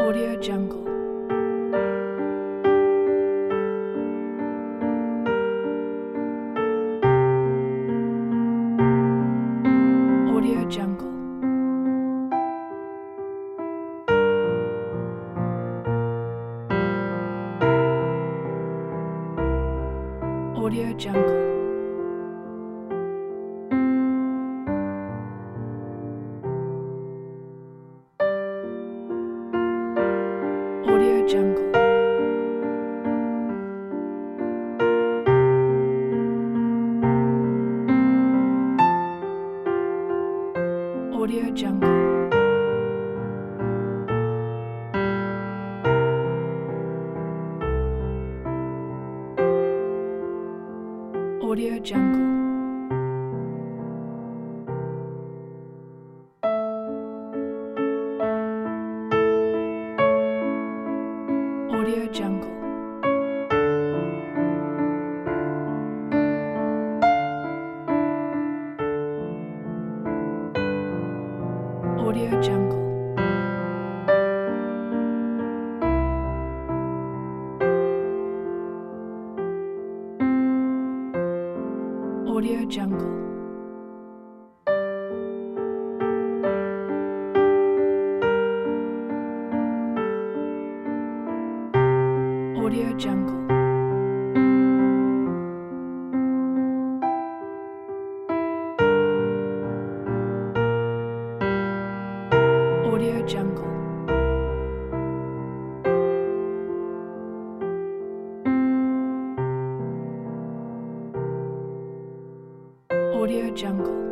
Audio Jungle. Audio Jungle. Audio Jungle. Audio Jungle. Audio Jungle. Audio Jungle. Audio Jungle. Audio Jungle. Audio Jungle. Audio Jungle. Audio Jungle. Audio Jungle.